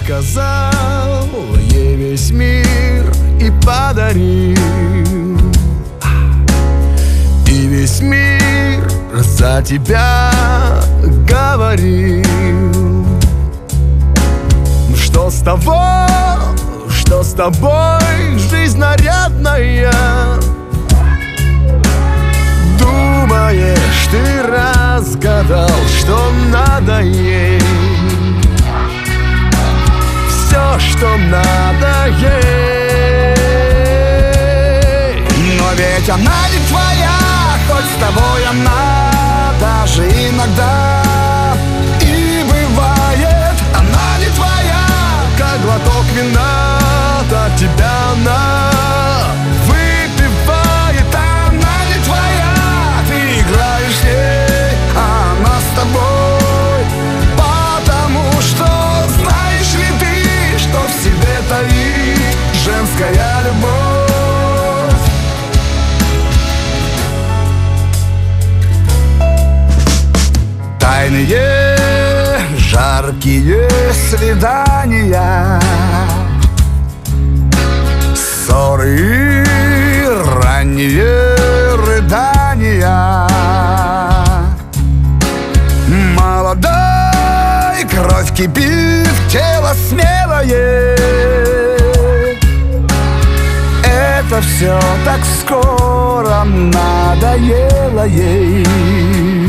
рассказал ей весь мир и подарил. И весь мир за тебя говорил. Что с того, что с тобой жизнь нарядная? Думаешь, ты разгадал, что надо ей? Все, что надо ей. Но ведь она не твоя, хоть с тобой она даже иногда и бывает. Она не твоя, как глоток вина, от тебя она выпивает. она не твоя, ты играешь ей, а она с тобой. Потому что знаешь ли ты, что в себе таит женская любовь? Тайные жаркие свидания, ссоры и ранние рыдания. Молодой кровь кипит, тело смелое. Это все так скоро надоело ей.